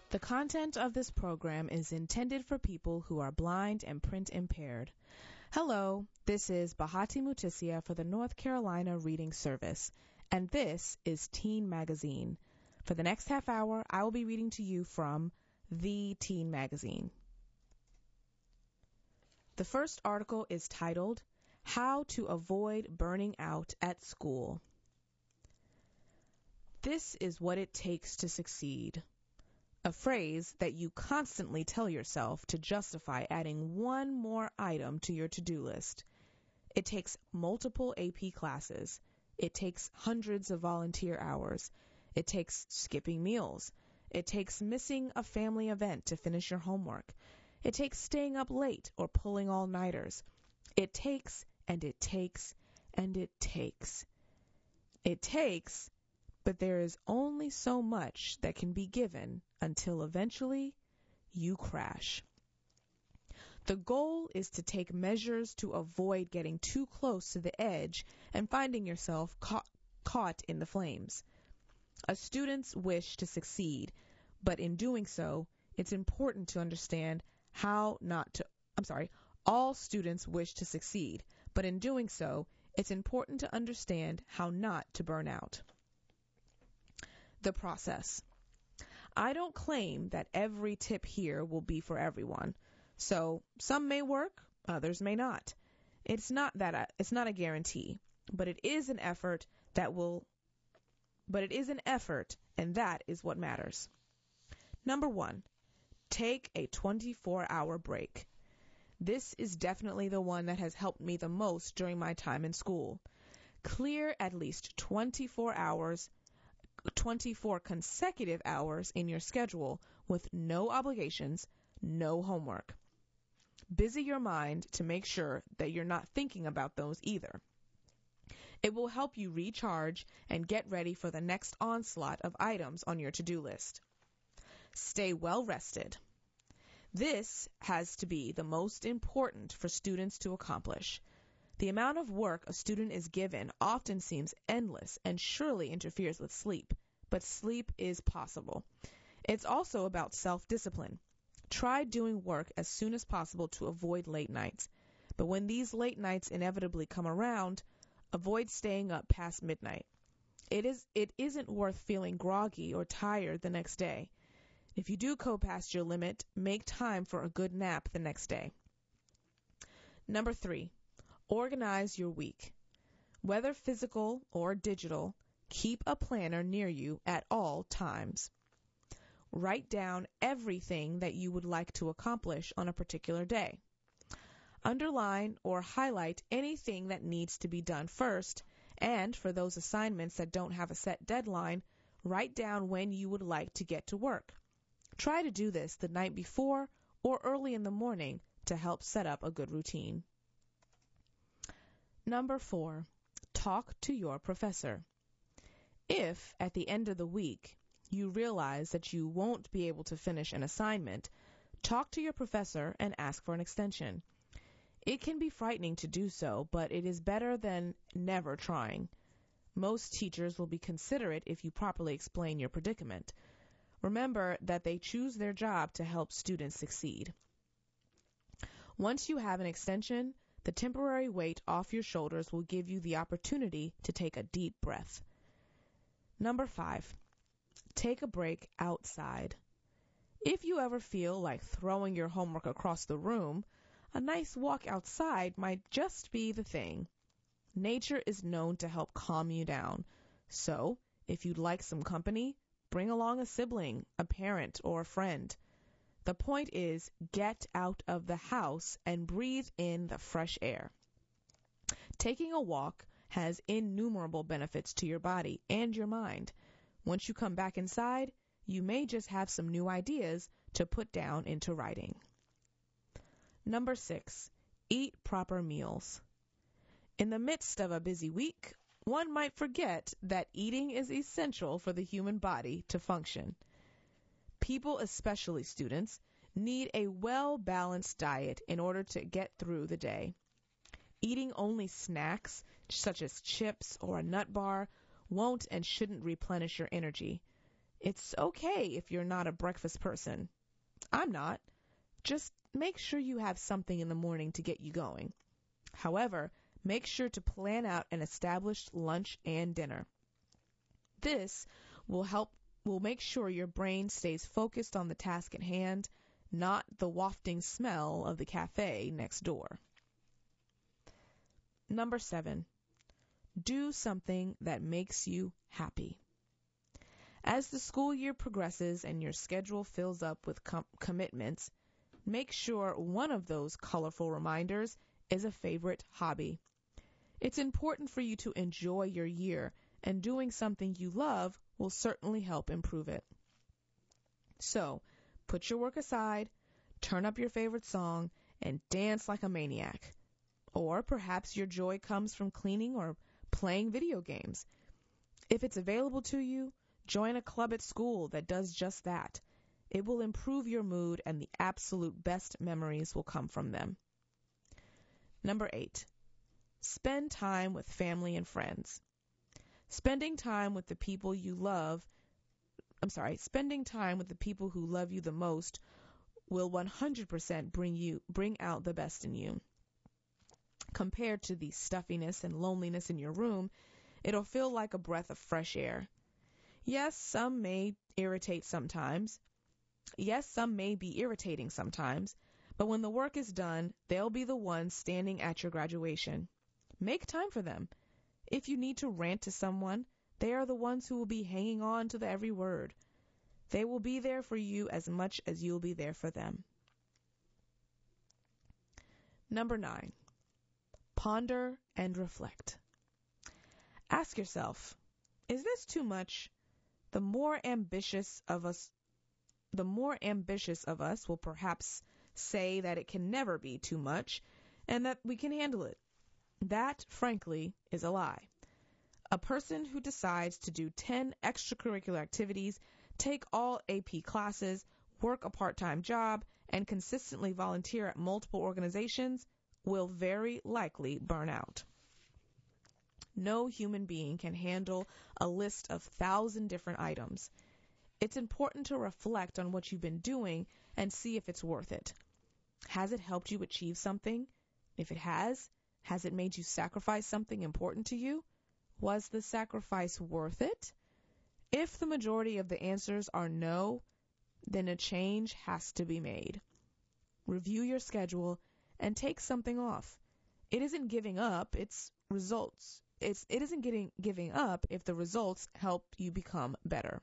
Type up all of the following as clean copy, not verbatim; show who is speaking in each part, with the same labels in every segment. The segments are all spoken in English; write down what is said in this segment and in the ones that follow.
Speaker 1: The content of this program is intended for people who are blind and print impaired. Hello, this is Bahati Mutisia for the North Carolina Reading Service, and this is Teen Magazine. For the next half hour, I will be reading to you from The Teen Magazine. The first article is titled, How to Avoid Burning Out at School. This is what it takes to succeed. A phrase that you constantly tell yourself to justify adding one more item to your to-do list. It takes multiple AP classes. It takes hundreds of volunteer hours. It takes skipping meals. It takes missing a family event to finish your homework. It takes staying up late or pulling all-nighters. It takes, and it takes, and it takes. It takes, but there is only so much that can be given until eventually you crash. The goal is to take measures to avoid getting too close to the edge and finding yourself caught in the flames. A student's wish to succeed, but in doing so, it's important to understand all students wish to succeed, but in doing so, it's important to understand how not to burn out. The process. I don't claim that every tip here will be for everyone. So some may work, others may not. It's not a guarantee, but it is an effort, and that is what matters. Number 1, take a 24-hour break. This is definitely the one that has helped me the most during my time in school. Clear at least 24 consecutive hours in your schedule with no obligations, no homework. Busy your mind to make sure that you're not thinking about those either. It will help you recharge and get ready for the next onslaught of items on your to-do list. Stay well rested. This has to be the most important for students to accomplish. The amount of work a student is given often seems endless and surely interferes with sleep, but sleep is possible. It's also about self-discipline. Try doing work as soon as possible to avoid late nights, but when these late nights inevitably come around, avoid staying up past midnight. It isn't worth feeling groggy or tired the next day. If you do go past your limit, make time for a good nap the next day. Number 3. Organize your week. Whether physical or digital, keep a planner near you at all times. Write down everything that you would like to accomplish on a particular day. Underline or highlight anything that needs to be done first, and for those assignments that don't have a set deadline, write down when you would like to get to work. Try to do this the night before or early in the morning to help set up a good routine. Number 4, talk to your professor. If, at the end of the week, you realize that you won't be able to finish an assignment, talk to your professor and ask for an extension. It can be frightening to do so, but it is better than never trying. Most teachers will be considerate if you properly explain your predicament. Remember that they choose their job to help students succeed. Once you have an extension, the temporary weight off your shoulders will give you the opportunity to take a deep breath. Number 5, take a break outside. If you ever feel like throwing your homework across the room, a nice walk outside might just be the thing. Nature is known to help calm you down. So, if you'd like some company, bring along a sibling, a parent, or a friend. The point is, get out of the house and breathe in the fresh air. Taking a walk has innumerable benefits to your body and your mind. Once you come back inside, you may just have some new ideas to put down into writing. Number 6, eat proper meals. In the midst of a busy week, one might forget that eating is essential for the human body to function. People, especially students, need a well-balanced diet in order to get through the day. Eating only snacks, such as chips or a nut bar, won't and shouldn't replenish your energy. It's okay if you're not a breakfast person. I'm not. Just make sure you have something in the morning to get you going. However, make sure to plan out an established lunch and dinner. This will make sure your brain stays focused on the task at hand, not the wafting smell of the cafe next door. Number 7, do something that makes you happy. As the school year progresses and your schedule fills up with commitments, make sure one of those colorful reminders is a favorite hobby. It's important for you to enjoy your year, and doing something you love will certainly help improve it. So, put your work aside, turn up your favorite song, and dance like a maniac. Or perhaps your joy comes from cleaning or playing video games. If it's available to you, join a club at school that does just that. It will improve your mood, and the absolute best memories will come from them. Spend time with family and friends. Spending time with the people who love you the most will 100% bring out the best in you. Compared to the stuffiness and loneliness in your room, it'll feel like a breath of fresh air. Yes, some may be irritating sometimes, but when the work is done, they'll be the ones standing at your graduation. Make time for them. If you need to rant to someone, they are the ones who will be hanging on to every word. They will be there for you as much as you'll be there for them. Number 9, ponder and reflect. Ask yourself, is this too much? The more ambitious of us will perhaps say that it can never be too much and that we can handle it. That, frankly, is a lie. A person who decides to do 10 extracurricular activities, take all AP classes, work a part-time job, and consistently volunteer at multiple organizations will very likely burn out. No human being can handle a list of 1,000 different items. It's important to reflect on what you've been doing and see if it's worth it. Has it helped you achieve something? If it has it made you sacrifice something important to you? Was the sacrifice worth it? If the majority of the answers are no, then a change has to be made. Review your schedule and take something off. It isn't giving up, it's results. It isn't giving up if the results help you become better.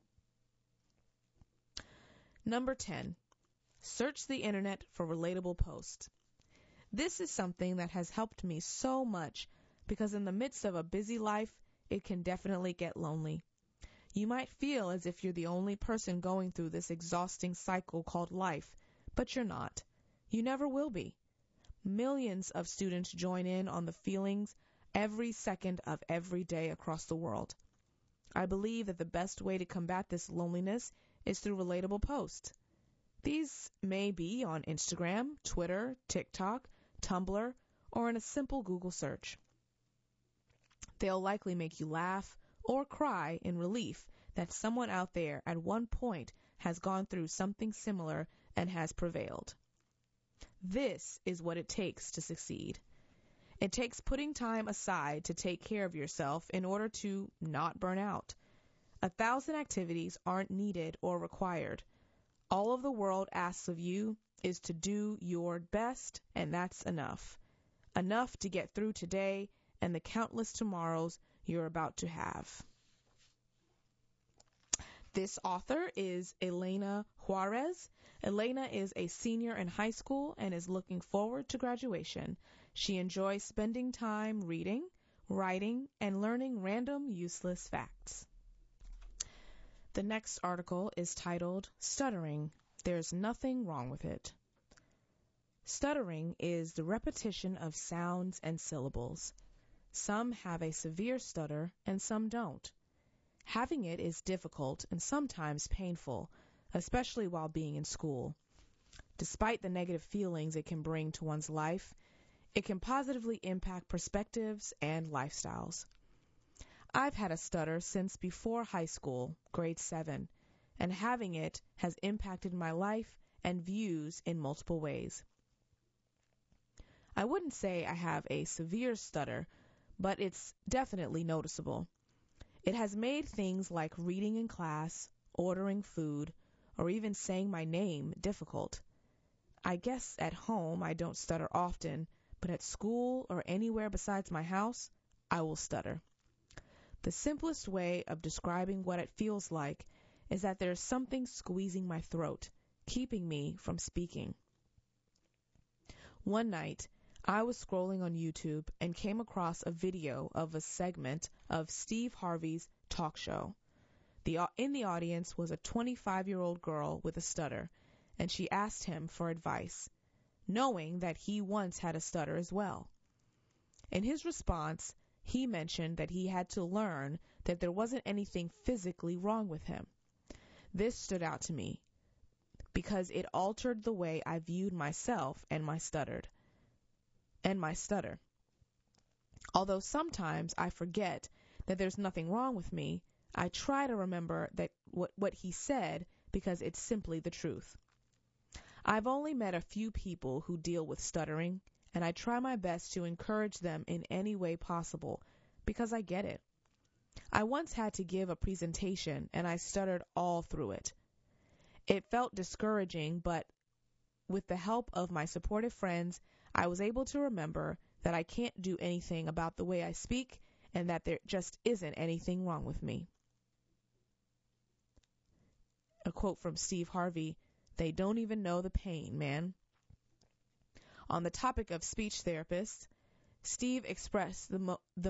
Speaker 1: Number 10, search the internet for relatable posts. This is something that has helped me so much because in the midst of a busy life, it can definitely get lonely. You might feel as if you're the only person going through this exhausting cycle called life, but you're not. You never will be. Millions of students join in on the feelings every second of every day across the world. I believe that the best way to combat this loneliness is through relatable posts. These may be on Instagram, Twitter, TikTok, Tumblr, or in a simple Google search. They'll likely make you laugh or cry in relief that someone out there at one point has gone through something similar and has prevailed. This is what it takes to succeed. It takes putting time aside to take care of yourself in order to not burn out. 1,000 activities aren't needed or required. All of the world asks of you is to do your best, and that's enough. Enough to get through today and the countless tomorrows you're about to have. This author is Elena Juarez. Elena is a senior in high school and is looking forward to graduation. She enjoys spending time reading, writing, and learning random useless facts. The next article is titled, Stuttering. There's Nothing Wrong with It. Stuttering is the repetition of sounds and syllables. Some have a severe stutter and some don't. Having it is difficult and sometimes painful, especially while being in school. Despite the negative feelings it can bring to one's life, it can positively impact perspectives and lifestyles. I've had a stutter since before high school, grade 7, and having it has impacted my life and views in multiple ways. I wouldn't say I have a severe stutter, but it's definitely noticeable. It has made things like reading in class, ordering food, or even saying my name difficult. I guess at home I don't stutter often, but at school or anywhere besides my house, I will stutter. The simplest way of describing what it feels like is that there's something squeezing my throat, keeping me from speaking. One night, I was scrolling on YouTube and came across a video of a segment of Steve Harvey's talk show. In the audience was a 25-year-old girl with a stutter, and she asked him for advice, knowing that he once had a stutter as well. In his response, he mentioned that he had to learn that there wasn't anything physically wrong with him. This stood out to me because it altered the way I viewed myself and my stutter. Although sometimes I forget that there's nothing wrong with me, I try to remember that what he said because it's simply the truth. I've only met a few people who deal with stuttering, and I try my best to encourage them in any way possible because I get it. I once had to give a presentation, and I stuttered all through it. It felt discouraging, but with the help of my supportive friends, I was able to remember that I can't do anything about the way I speak and that there just isn't anything wrong with me. A quote from Steve Harvey, "They don't even know the pain, man." On the topic of speech therapists, Steve expressed that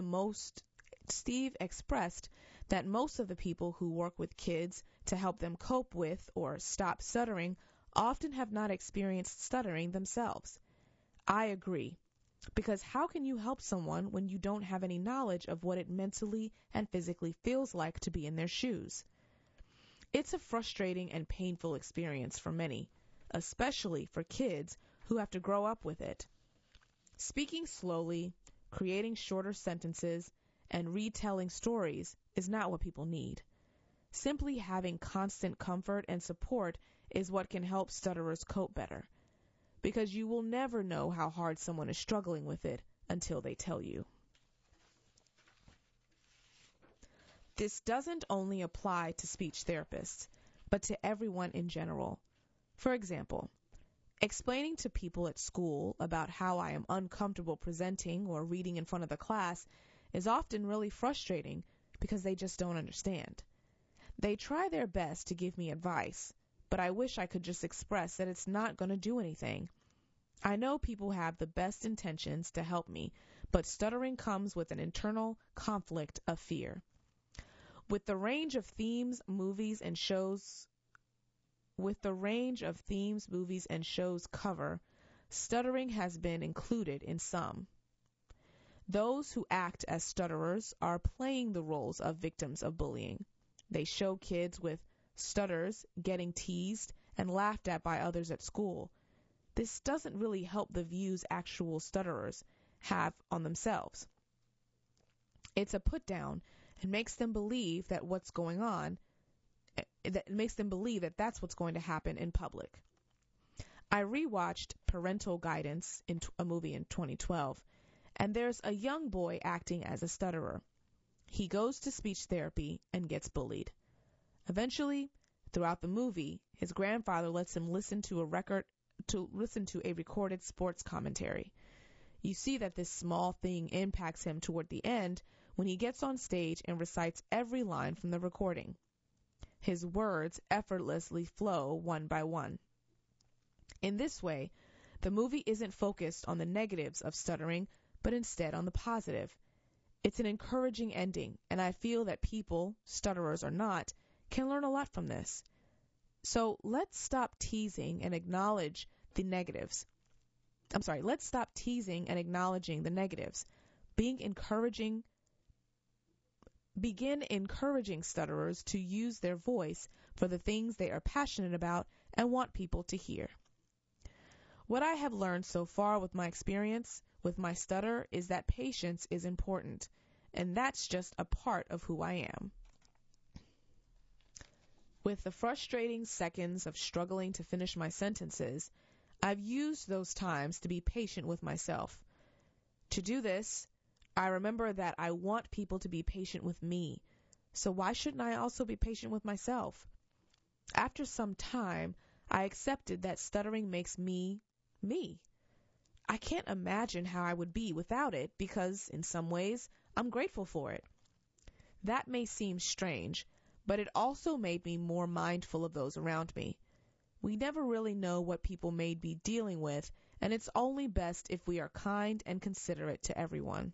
Speaker 1: most of the people who work with kids to help them cope with or stop stuttering often have not experienced stuttering themselves. I agree, because how can you help someone when you don't have any knowledge of what it mentally and physically feels like to be in their shoes? It's a frustrating and painful experience for many, especially for kids who have to grow up with it. Speaking slowly, creating shorter sentences, and retelling stories is not what people need. Simply having constant comfort and support is what can help stutterers cope better, because you will never know how hard someone is struggling with it until they tell you. This doesn't only apply to speech therapists, but to everyone in general. For example, explaining to people at school about how I am uncomfortable presenting or reading in front of the class is often really frustrating because they just don't understand. They try their best to give me advice, but I wish I could just express that it's not going to do anything. I know people have the best intentions to help me, but stuttering comes with an internal conflict of fear. With the range of themes, movies, and shows cover, stuttering has been included in some. Those who act as stutterers are playing the roles of victims of bullying. They show kids with stutters getting teased and laughed at by others at school. This doesn't really help the views actual stutterers have on themselves. It's a put down and makes them believe that that's what's going to happen in public. I rewatched Parental Guidance, a movie in 2012, and there's a young boy acting as a stutterer. He goes to speech therapy and gets bullied. Eventually, throughout the movie, his grandfather lets him listen to a recorded sports commentary. You see that this small thing impacts him toward the end when he gets on stage and recites every line from the recording. His words effortlessly flow one by one. In this way, the movie isn't focused on the negatives of stuttering, but instead on the positive. It's an encouraging ending, and I feel that people, stutterers or not, can learn a lot from this. So let's stop teasing and acknowledge the negatives. Let's stop teasing and acknowledging the negatives. Begin encouraging stutterers to use their voice for the things they are passionate about and want people to hear. What I have learned so far with my experience with my stutter is that patience is important, and that's just a part of who I am. With the frustrating seconds of struggling to finish my sentences, I've used those times to be patient with myself. To do this, I remember that I want people to be patient with me, so why shouldn't I also be patient with myself? After some time, I accepted that stuttering makes me, me. I can't imagine how I would be without it because, in some ways, I'm grateful for it. That may seem strange, but it also made me more mindful of those around me. We never really know what people may be dealing with, and it's only best if we are kind and considerate to everyone.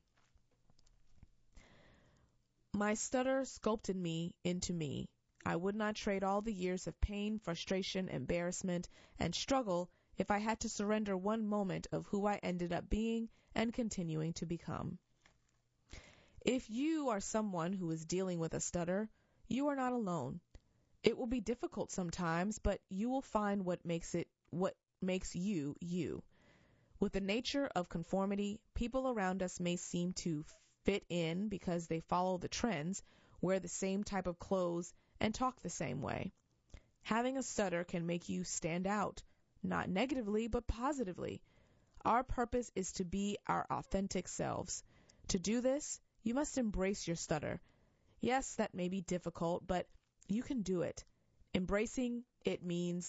Speaker 1: My stutter sculpted me into me. I would not trade all the years of pain, frustration, embarrassment, and struggle if I had to surrender one moment of who I ended up being and continuing to become. If you are someone who is dealing with a stutter, you are not alone. It will be difficult sometimes, but you will find what makes you, you. With the nature of conformity, people around us may seem to fit in because they follow the trends, wear the same type of clothes, and talk the same way. Having a stutter can make you stand out, not negatively, but positively. Our purpose is to be our authentic selves. To do this, you must embrace your stutter. Yes, that may be difficult, but you can do it. Embracing it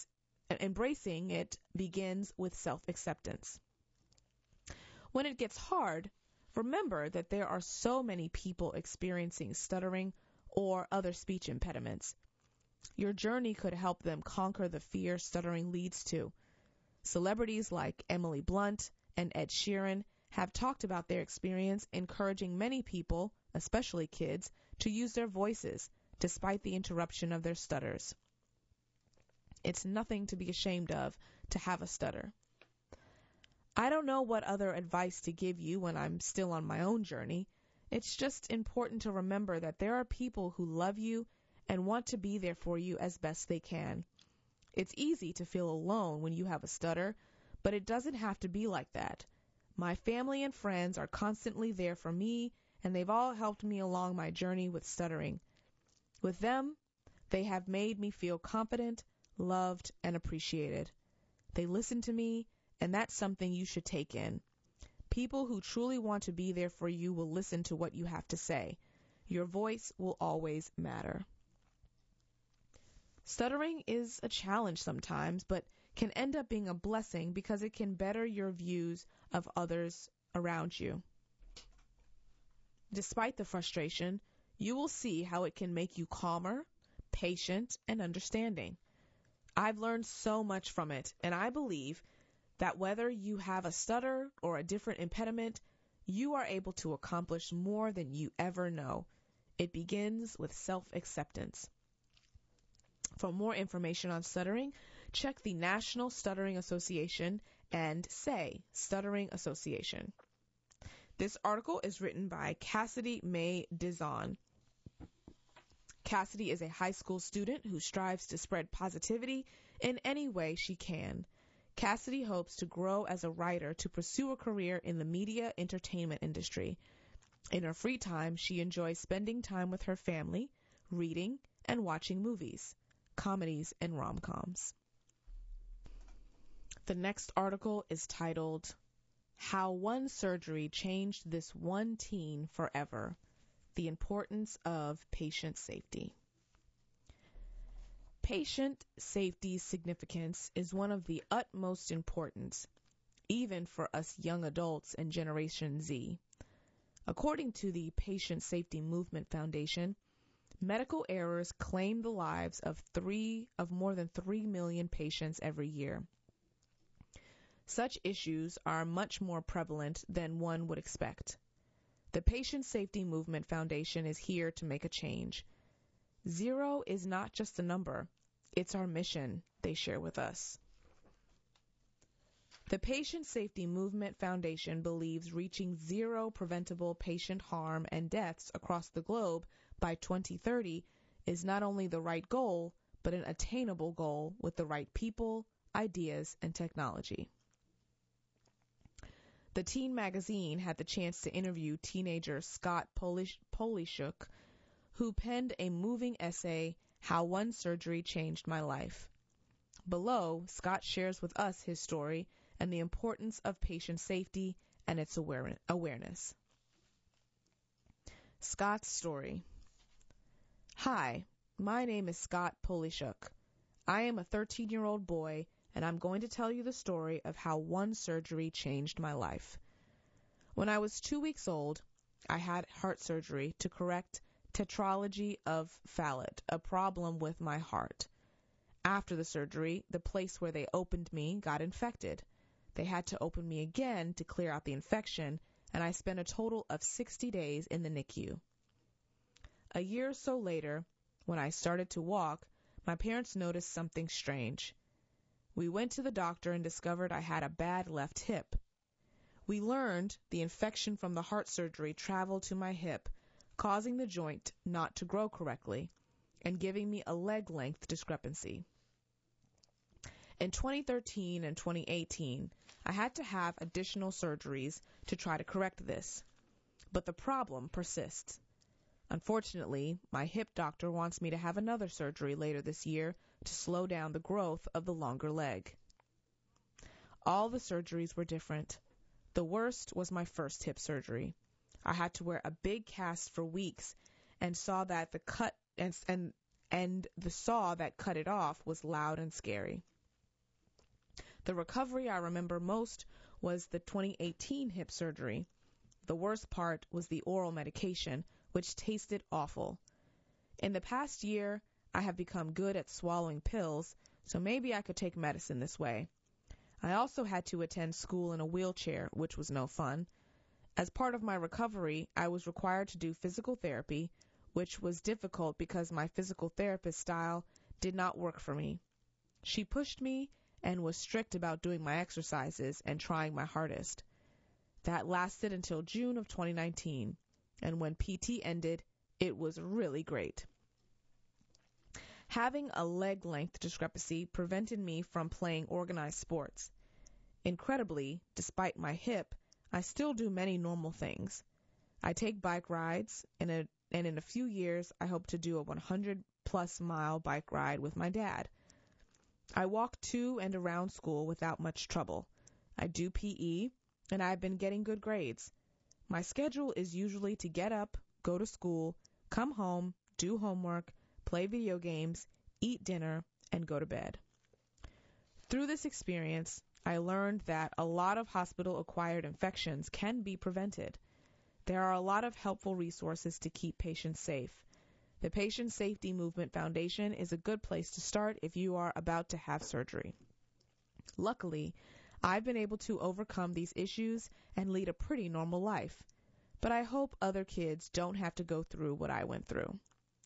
Speaker 1: begins with self-acceptance. When it gets hard, remember that there are so many people experiencing stuttering or other speech impediments. Your journey could help them conquer the fear stuttering leads to. Celebrities like Emily Blunt and Ed Sheeran have talked about their experience encouraging many people, especially kids, to use their voices despite the interruption of their stutters. It's nothing to be ashamed of to have a stutter. I don't know what other advice to give you when I'm still on my own journey. It's just important to remember that there are people who love you and want to be there for you as best they can. It's easy to feel alone when you have a stutter, but it doesn't have to be like that. My family and friends are constantly there for me, and they've all helped me along my journey with stuttering. With them, they have made me feel confident, loved, and appreciated. They listen to me, and that's something you should take in. People who truly want to be there for you will listen to what you have to say. Your voice will always matter. Stuttering is a challenge sometimes, but can end up being a blessing because it can better your views of others around you. Despite the frustration, you will see how it can make you calmer, patient, and understanding. I've learned so much from it, and I believe that whether you have a stutter or a different impediment, you are able to accomplish more than you ever know. It begins with self-acceptance. For more information on stuttering, check the National Stuttering Association and SAY, Stuttering Association. This article is written by Cassidy May Dizon. Cassidy is a high school student who strives to spread positivity in any way she can. Cassidy hopes to grow as a writer to pursue a career in the media entertainment industry. In her free time, she enjoys spending time with her family, reading, and watching movies, comedies, and rom-coms. The next article is titled, How One Surgery Changed This One Teen Forever, The Importance of Patient Safety. Patient safety significance is one of the utmost importance, even for us young adults and Generation Z. According to the Patient Safety Movement Foundation, medical errors claim the lives of more than 3 million patients every year. Such issues are much more prevalent than one would expect. The Patient Safety Movement Foundation is here to make a change. 0 is not just a number, it's our mission, they share with us. The Patient Safety Movement Foundation believes reaching 0 preventable patient harm and deaths across the globe by 2030 is not only the right goal, but an attainable goal with the right people, ideas, and technology. The Teen magazine had the chance to interview teenager Scott Polishuk, who penned a moving essay, How One Surgery Changed My Life. Below, Scott shares with us his story and the importance of patient safety and its awareness. Scott's story. Hi, my name is Scott Polishuk. I am a 13-year-old boy, and I'm going to tell you the story of how one surgery changed my life. When I was 2 weeks old, I had heart surgery to correct tetralogy of Fallot, a problem with my heart. After the surgery, the place where they opened me got infected. They had to open me again to clear out the infection, and I spent a total of 60 days in the NICU. A year or so later, when I started to walk, my parents noticed something strange. We went to the doctor and discovered I had a bad left hip. We learned the infection from the heart surgery traveled to my hip, causing the joint not to grow correctly and giving me a leg length discrepancy. In 2013 and 2018, I had to have additional surgeries to try to correct this, but the problem persists. Unfortunately, my hip doctor wants me to have another surgery later this year to slow down the growth of the longer leg. All the surgeries were different. The worst was my first hip surgery. I had to wear a big cast for weeks and saw that the cut and the saw that cut it off was loud and scary. The recovery I remember most was the 2018 hip surgery. The worst part was the oral medication, which tasted awful. In the past year, I have become good at swallowing pills, so maybe I could take medicine this way. I also had to attend school in a wheelchair, which was no fun. As part of my recovery, I was required to do physical therapy, which was difficult because my physical therapist style did not work for me. She pushed me and was strict about doing my exercises and trying my hardest. That lasted until June of 2019, and when PT ended, it was really great. Having a leg length discrepancy prevented me from playing organized sports. Incredibly, despite my hip, I still do many normal things. I take bike rides, and in a few years, I hope to do a 100-plus mile bike ride with my dad. I walk to and around school without much trouble. I do PE, and I've been getting good grades. My schedule is usually to get up, go to school, come home, do homework, play video games, eat dinner, and go to bed. Through this experience, I learned that a lot of hospital-acquired infections can be prevented. There are a lot of helpful resources to keep patients safe. The Patient Safety Movement Foundation is a good place to start if you are about to have surgery. Luckily, I've been able to overcome these issues and lead a pretty normal life, but I hope other kids don't have to go through what I went through.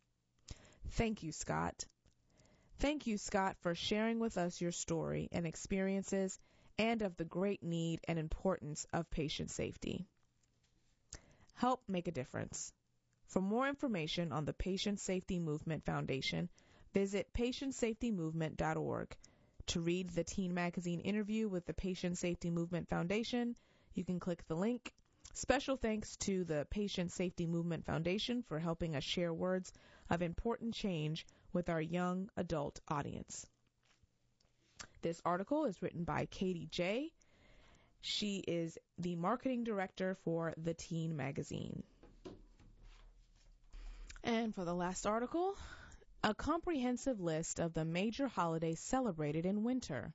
Speaker 1: Thank you, Scott. Thank you, Scott, for sharing with us your story and experiences and of the great need and importance of patient safety. Help make a difference. For more information on the Patient Safety Movement Foundation, visit patientsafetymovement.org. To read the Teen Magazine interview with the Patient Safety Movement Foundation, you can click the link. Special thanks to the Patient Safety Movement Foundation for helping us share words of important change with our young adult audience. This article is written by Katie J. She is the marketing director for the Teen Magazine. And for the last article, a comprehensive list of the major holidays celebrated in winter.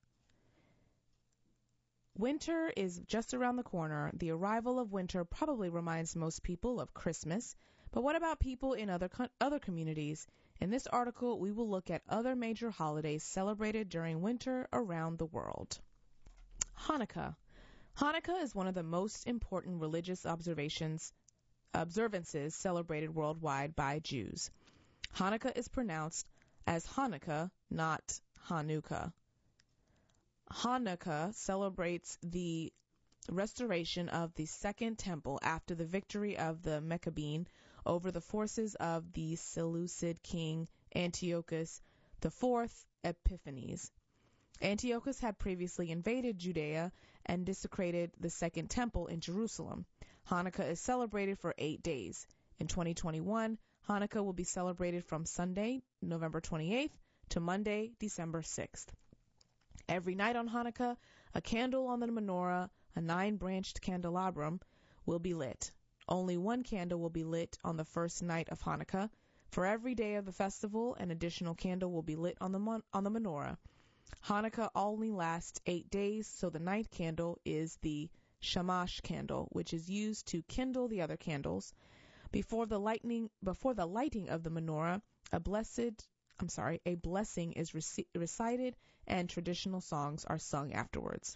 Speaker 1: Winter is just around the corner. The arrival of winter probably reminds most people of Christmas, but what about people in other communities? In this article, we will look at other major holidays celebrated during winter around the world. Hanukkah. Hanukkah is one of the most important religious observances celebrated worldwide by Jews. Hanukkah is pronounced as Hanukkah, not Hanukkah. Hanukkah celebrates the restoration of the Second Temple after the victory of the Maccabean over the forces of the Seleucid king Antiochus IV Epiphanes. Antiochus had previously invaded Judea and desecrated the Second Temple in Jerusalem. Hanukkah is celebrated for 8 days. In 2021, Hanukkah will be celebrated from Sunday, November 28th to Monday, December 6th. Every night on Hanukkah, a candle on the menorah, a 9-branched candelabrum, will be lit. Only one candle will be lit on the first night of Hanukkah. For every day of the festival, an additional candle will be lit on the menorah. Hanukkah only lasts 8 days, so the ninth candle is the shamash candle, which is used to kindle the other candles. Before the lighting of the menorah, a blessing is recited and traditional songs are sung afterwards.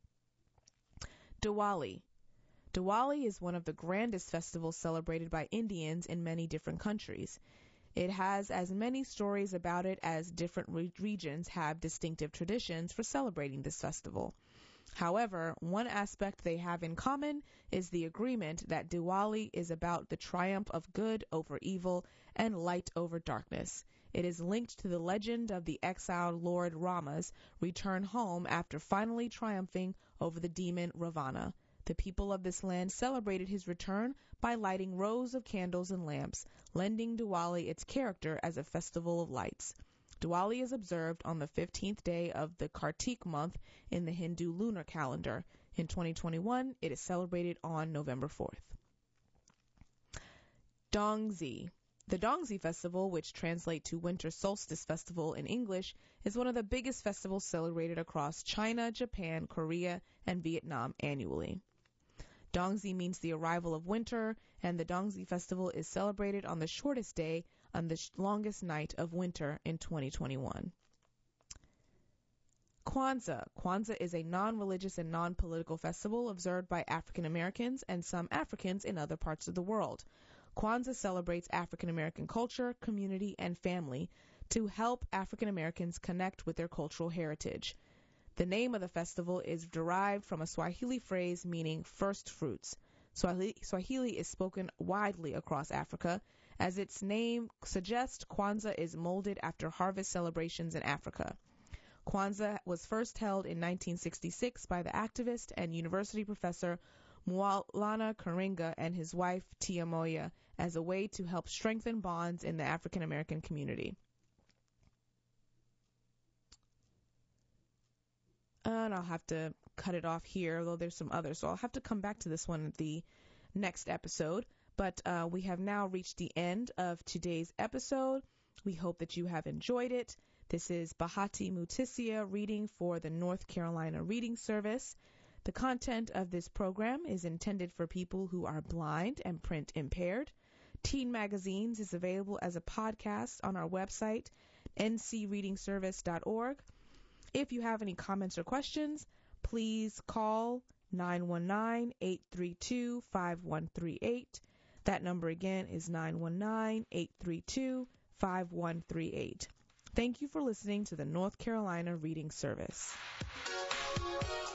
Speaker 1: Diwali. Diwali is one of the grandest festivals celebrated by Indians in many different countries. It has as many stories about it as different regions have distinctive traditions for celebrating this festival. However, one aspect they have in common is the agreement that Diwali is about the triumph of good over evil and light over darkness. It is linked to the legend of the exiled Lord Rama's return home after finally triumphing over the demon Ravana. The people of this land celebrated his return by lighting rows of candles and lamps, lending Diwali its character as a festival of lights. Diwali is observed on the 15th day of the Kartik month in the Hindu lunar calendar. In 2021, it is celebrated on November 4th. Dongzhi. The Dongzhi festival, which translates to Winter Solstice Festival in English, is one of the biggest festivals celebrated across China, Japan, Korea, and Vietnam annually. Dongzhi means the arrival of winter, and the Dongzhi festival is celebrated on the shortest day on the longest night of winter in 2021. Kwanzaa. Kwanzaa is a non-religious and non-political festival observed by African Americans and some Africans in other parts of the world. Kwanzaa celebrates African American culture, community, and family to help African Americans connect with their cultural heritage. The name of the festival is derived from a Swahili phrase meaning first fruits. Swahili is spoken widely across Africa. As its name suggests, Kwanzaa is molded after harvest celebrations in Africa. Kwanzaa was first held in 1966 by the activist and university professor Maulana Karenga and his wife Tia Moya as a way to help strengthen bonds in the African American community. And I'll have to cut it off here, though there's some others, so I'll have to come back to this one at the next episode. But we have now reached the end of today's episode. We hope that you have enjoyed it. This is Bahati Mutisia reading for the North Carolina Reading Service. The content of this program is intended for people who are blind and print impaired. Teen Magazines is available as a podcast on our website, ncreadingservice.org. If you have any comments or questions, please call 919-832-5138. That number again is 919-832-5138. Thank you for listening to the North Carolina Reading Service.